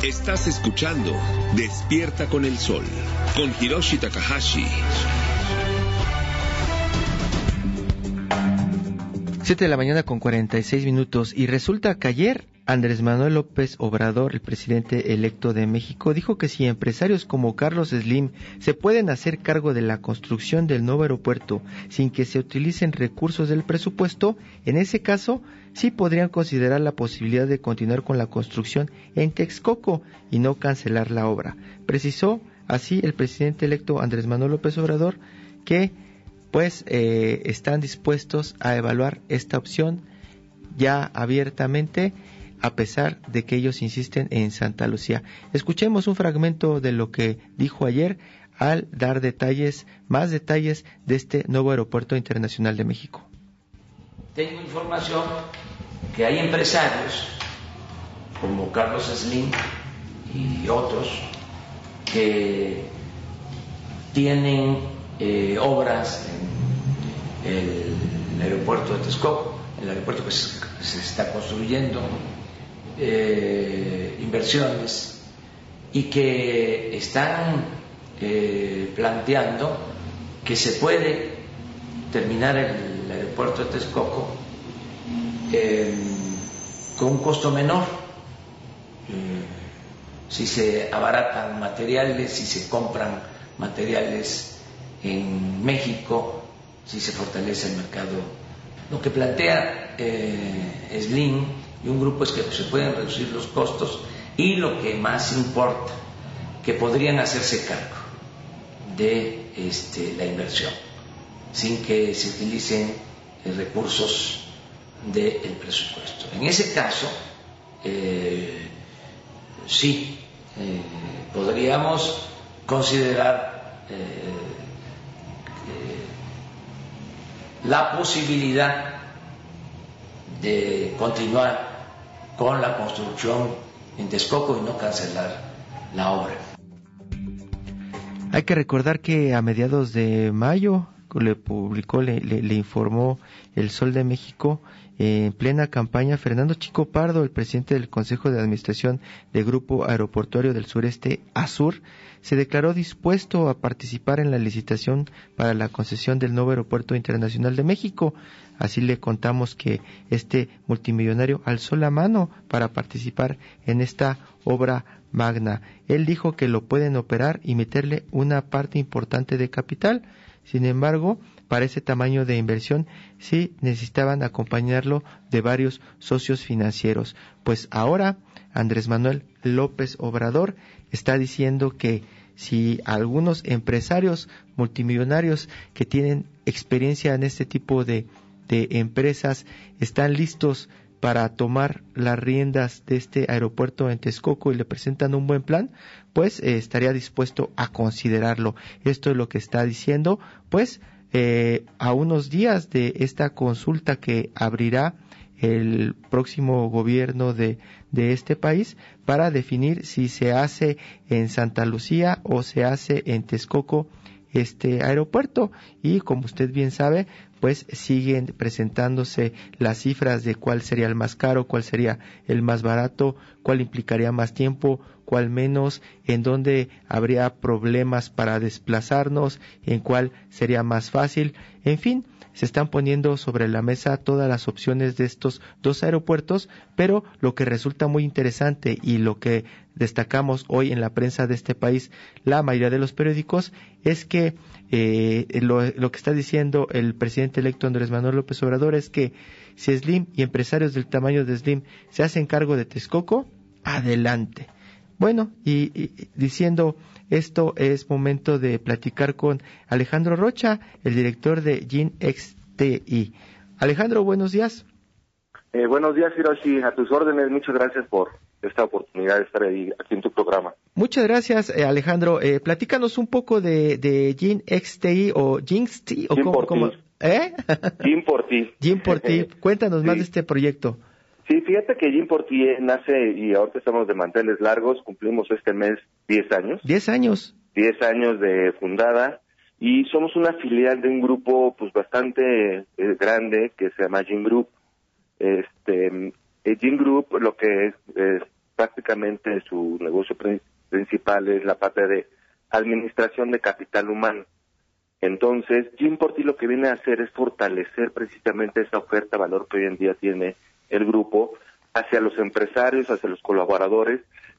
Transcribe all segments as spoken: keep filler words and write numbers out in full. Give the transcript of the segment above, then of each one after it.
Estás escuchando Despierta con el Sol, con Hiroshi Takahashi. Siete de la mañana con cuarenta y seis minutos, y resulta que ayer Andrés Manuel López Obrador, el presidente electo de México, dijo que si empresarios como Carlos Slim se pueden hacer cargo de la construcción del nuevo aeropuerto sin que se utilicen recursos del presupuesto, en ese caso sí podrían considerar la posibilidad de continuar con la construcción en Texcoco y no cancelar la obra. Precisó así el presidente electo Andrés Manuel López Obrador que pues eh, están dispuestos a evaluar esta opción ya abiertamente, a pesar de que ellos insisten en Santa Lucía. Escuchemos un fragmento de lo que dijo ayer al dar detalles, más detalles de este nuevo aeropuerto internacional de México. Tengo información que hay empresarios como Carlos Slim y otros que tienen eh, obras en el aeropuerto de Texcoco, el aeropuerto que se, se está construyendo, eh, inversiones, y que están eh, planteando que se puede terminar el aeropuerto de Texcoco eh, con un costo menor, eh, si se abaratan materiales, si se compran materiales en México, si se fortalece el mercado. Lo que plantea eh, Slim y un grupo es que se pueden reducir los costos, y lo que más importa, que podrían hacerse cargo de este, la inversión sin que se utilicen eh, recursos del presupuesto. En ese caso, eh, sí, eh, podríamos considerar eh, la posibilidad de continuar con la construcción en Texcoco y no cancelar la obra. Hay que recordar que a mediados de mayo le publicó, le, le, le informó El Sol de México, eh, en plena campaña, Fernando Chico Pardo, el presidente del Consejo de Administración del Grupo Aeroportuario del Sureste, ASUR, se declaró dispuesto a participar en la licitación para la concesión del nuevo Aeropuerto Internacional de México. Así le contamos que este multimillonario alzó la mano para participar en esta obra magna. Él dijo que lo pueden operar y meterle una parte importante de capital. Sin embargo, para ese tamaño de inversión sí necesitaban acompañarlo de varios socios financieros. Pues ahora Andrés Manuel López Obrador está diciendo que si algunos empresarios multimillonarios que tienen experiencia en este tipo de, de empresas están listos para tomar las riendas de este aeropuerto en Texcoco y le presentan un buen plan, pues eh, estaría dispuesto a considerarlo. Esto es lo que está diciendo, pues eh, a unos días de esta consulta que abrirá el próximo gobierno de, de este país para definir si se hace en Santa Lucía o se hace en Texcoco este aeropuerto. Y como usted bien sabe, pues siguen presentándose las cifras de cuál sería el más caro, cuál sería el más barato, cuál implicaría más tiempo, cuál menos, en dónde habría problemas para desplazarnos, en cuál sería más fácil. En fin, se están poniendo sobre la mesa todas las opciones de estos dos aeropuertos, pero lo que resulta muy interesante y lo que destacamos hoy en la prensa de este país, la mayoría de los periódicos, es que eh, lo, lo que está diciendo el presidente electo Andrés Manuel López Obrador es que si Slim y empresarios del tamaño de Slim se hacen cargo de Texcoco, adelante. Bueno, y, y diciendo esto, es momento de platicar con Alejandro Rocha, el director de GeneXTI. Alejandro, buenos días. Eh, buenos días, Hiroshi, a tus órdenes. Muchas gracias por esta oportunidad de estar ahí, aquí en tu programa. Muchas gracias, eh, Alejandro. Eh, platícanos un poco de, de GeneXTI o GeneXTI. O cómo, cómo, ¿eh? Gene por ti. Gene por ti. Cuéntanos sí. más de este proyecto. Sí, fíjate que Gene por ti nace y ahorita estamos de manteles largos, cumplimos este mes diez años. diez años. diez años de fundada y somos una filial de un grupo pues bastante eh, grande que se llama Gene Group. Este, eh, Gene Group lo que es, es prácticamente su negocio principal es la parte de administración de capital humano. Entonces, Gymporty lo que viene a hacer es fortalecer precisamente esa oferta valor que hoy en día tiene el grupo hacia los empresarios, hacia los colaboradores,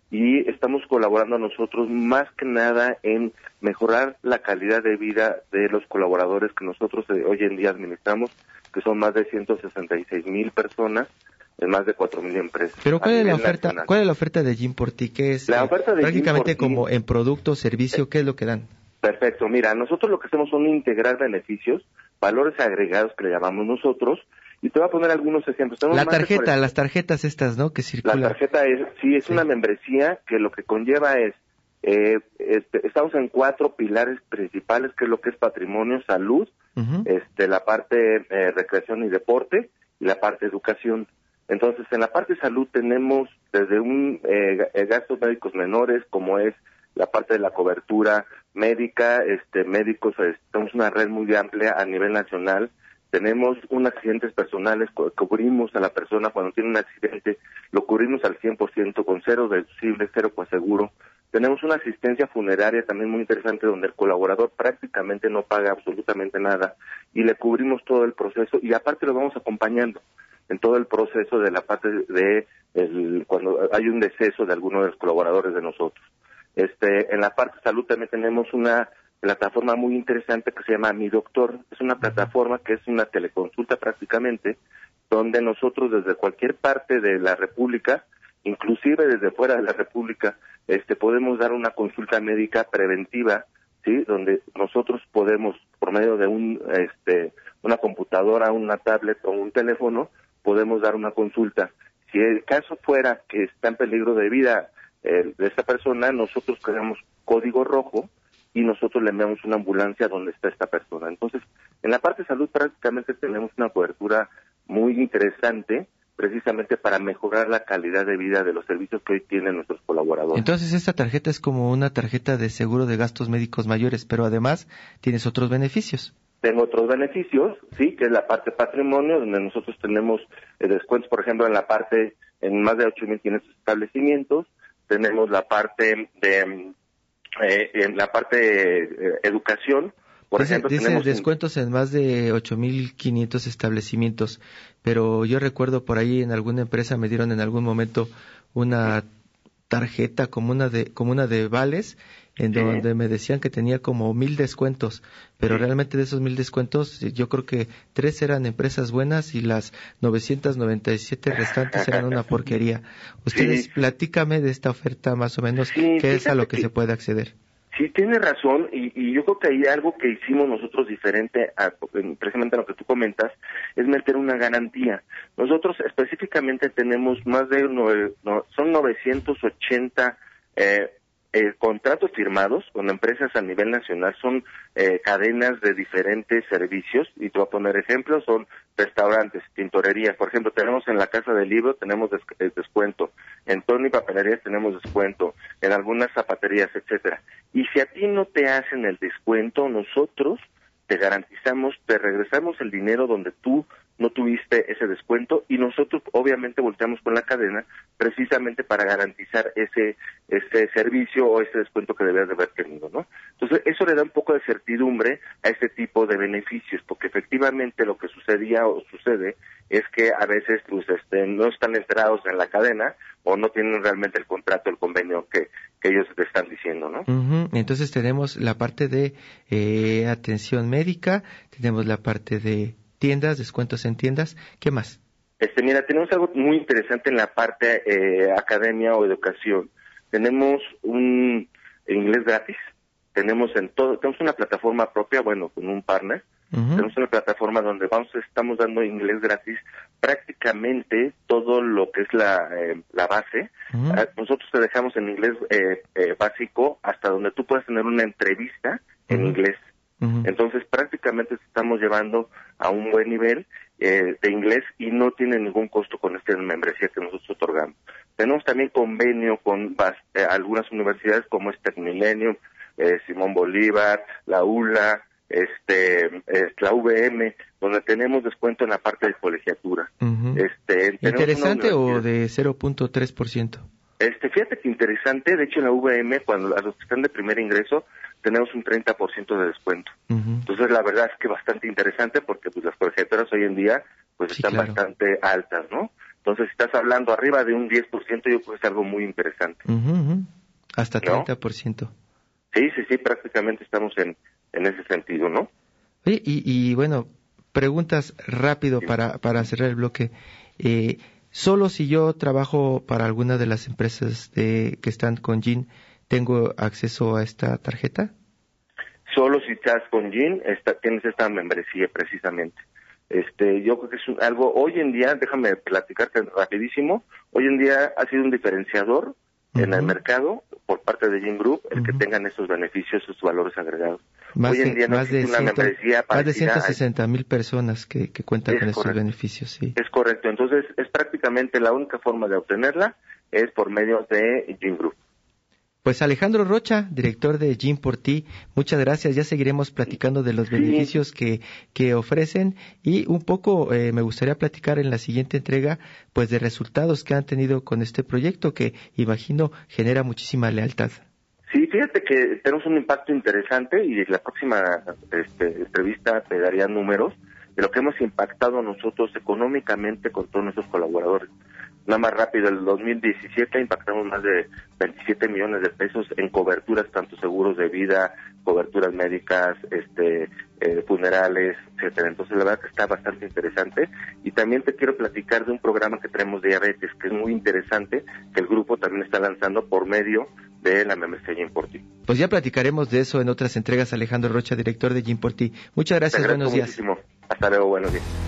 y estamos colaborando nosotros más que nada en mejorar la calidad de vida de los colaboradores que nosotros hoy en día administramos, que son más de ciento sesenta y seis mil personas en más de cuatro mil empresas. Pero ¿cuál es la oferta? Nacional. ¿Cuál es la oferta de Gymporty? ¿Qué es? La eh, oferta de prácticamente Gymporty, como en producto, servicio, ¿qué es lo que dan? Perfecto, mira, nosotros lo que hacemos son integrar beneficios, valores agregados que le llamamos nosotros, y te voy a poner algunos ejemplos. Tenemos La más de tarjeta, cuarenta las tarjetas estas, ¿no? Que circulan. La tarjeta es, sí, es Sí. una membresía que lo que conlleva es, eh, este, estamos en cuatro pilares principales, que es lo que es patrimonio, salud, Uh-huh. este, la parte eh, recreación y deporte, y la parte educación. Entonces, en la parte salud tenemos desde un eh, gastos médicos menores, como es la parte de la cobertura médica, este, médicos, este, tenemos una red muy amplia a nivel nacional. Tenemos unos accidentes personales, cu- cubrimos a la persona cuando tiene un accidente, lo cubrimos al cien por ciento con cero deducible, cero coaseguro. Tenemos una asistencia funeraria también muy interesante donde el colaborador prácticamente no paga absolutamente nada y le cubrimos todo el proceso y aparte lo vamos acompañando en todo el proceso de la parte de el, cuando hay un deceso de alguno de los colaboradores de nosotros. Este, en la parte de salud también tenemos una plataforma muy interesante que se llama Mi Doctor. Es una plataforma que es una teleconsulta prácticamente, donde nosotros desde cualquier parte de la República, inclusive desde fuera de la República, este, podemos dar una consulta médica preventiva, sí, donde nosotros podemos por medio de un, este, una computadora, una tablet o un teléfono, podemos dar una consulta. Si el caso fuera que está en peligro de vida eh, de esta persona, nosotros creamos código rojo y nosotros le enviamos una ambulancia donde está esta persona. Entonces, en la parte de salud prácticamente tenemos una cobertura muy interesante, precisamente para mejorar la calidad de vida de los servicios que hoy tienen nuestros colaboradores. Entonces, esta tarjeta es como una tarjeta de seguro de gastos médicos mayores, pero además tienes otros beneficios. Tengo otros beneficios, sí, que es la parte patrimonio, donde nosotros tenemos eh, descuentos, por ejemplo, en la parte, en más de ocho mil quinientos establecimientos, tenemos la parte de, eh, en la parte de eh, educación, por dice, ejemplo, dice tenemos descuentos en más de ocho mil quinientos establecimientos, pero yo recuerdo por ahí en alguna empresa me dieron en algún momento una tarjeta como una de como una de vales en Sí. donde me decían que tenía como mil descuentos, pero Sí. realmente de esos mil descuentos yo creo que tres eran empresas buenas y las novecientas noventa y siete restantes eran una porquería. Ustedes, Sí. platícame de esta oferta más o menos, Sí, qué es a lo que, que... se puede acceder. Sí, tiene razón, y, y yo creo que hay algo que hicimos nosotros diferente, a, precisamente a lo que tú comentas, es meter una garantía. Nosotros específicamente tenemos más de, nueve, no, son novecientos ochenta eh, eh, contratos firmados con empresas a nivel nacional, son eh, cadenas de diferentes servicios, y te voy a poner ejemplos, son restaurantes, tintorerías, por ejemplo, tenemos en la Casa del Libro, tenemos des- eh, descuento, en Tony Papelerías tenemos descuento, en algunas zapaterías, etcétera. Y si a ti no te hacen el descuento, nosotros te garantizamos, te regresamos el dinero donde tú no tuviste ese descuento y nosotros obviamente volteamos con la cadena precisamente para garantizar ese ese servicio o ese descuento que debías de haber tenido, ¿no? Entonces eso le da un poco de certidumbre a este tipo de beneficios, porque efectivamente lo que sucedía o sucede es que a veces pues, este, no están enterados en la cadena o no tienen realmente el contrato, el convenio que, que ellos te están diciendo, ¿no? Uh-huh. Entonces tenemos la parte de eh, atención médica, tenemos la parte de tiendas, descuentos en tiendas, ¿qué más? Este, mira, tenemos algo muy interesante en la parte eh, academia o educación. Tenemos un inglés gratis, tenemos en todo, tenemos una plataforma propia, bueno, con un partner, uh-huh. Tenemos una plataforma donde vamos, estamos dando inglés gratis, prácticamente todo lo que es la, eh, la base. Uh-huh. Nosotros te dejamos en inglés eh, eh, básico hasta donde tú puedas tener una entrevista en uh-huh. inglés. Uh-huh. Entonces prácticamente estamos llevando a un buen nivel eh, de inglés y no tiene ningún costo con esta membresía que nosotros otorgamos. Tenemos también convenio con eh, algunas universidades como es Tecmilenio, eh, Simón Bolívar, la U L A, este, eh, la U V M, donde tenemos descuento en la parte de colegiatura. Uh-huh. Este, ¿Interesante o de cero punto tres por ciento? Este, fíjate que interesante, de hecho en la V M, cuando a los que están de primer ingreso, tenemos un treinta por ciento de descuento. Uh-huh. Entonces la verdad es que bastante interesante porque pues las colegiaturas hoy en día pues sí, están claro. bastante altas, ¿no? Entonces si estás hablando arriba de un diez por ciento, yo creo que es algo muy interesante. Uh-huh. Hasta treinta por ciento. ¿No? Sí, sí, sí, prácticamente estamos en, en ese sentido, ¿no? Sí, y, y bueno, preguntas rápido sí. para, para cerrar el bloque. Eh, solo si yo trabajo para alguna de las empresas de, que están con Gin, ¿tengo acceso a esta tarjeta? Solo si estás con Gin, esta, tienes esta membresía precisamente. Este, yo creo que es un, algo, hoy en día, déjame platicarte rapidísimo, hoy en día ha sido un diferenciador uh-huh. en el mercado por parte de Gin Group el uh-huh. que tengan esos beneficios, esos valores agregados. Más hoy en de, día no más existe de una ciento, membresía más de ciento sesenta mil personas que, que cuentan con estos beneficios. Sí. Es correcto, entonces es prácticamente la única forma de obtenerla es por medio de Gin Group. Pues Alejandro Rocha, director de Gin por Ti, muchas gracias. Ya seguiremos platicando de los beneficios sí. que, que ofrecen y un poco eh, me gustaría platicar en la siguiente entrega pues de resultados que han tenido con este proyecto que imagino genera muchísima lealtad. Sí, fíjate que tenemos un impacto interesante y en la próxima este, entrevista te daría números de lo que hemos impactado nosotros económicamente con todos nuestros colaboradores. Nada más rápido, en el dos mil diecisiete impactamos más de veintisiete millones de pesos en coberturas, tanto seguros de vida, coberturas médicas, este, eh, funerales, etcétera. Entonces la verdad que está bastante interesante. Y también te quiero platicar de un programa que tenemos de diabetes, que es muy interesante, que el grupo también está lanzando por medio de la membresía Gin por Ti. Pues ya platicaremos de eso en otras entregas. Alejandro Rocha, director de Gin por Ti. Muchas gracias, buenos días. Muchísimo. Hasta luego, buenos días.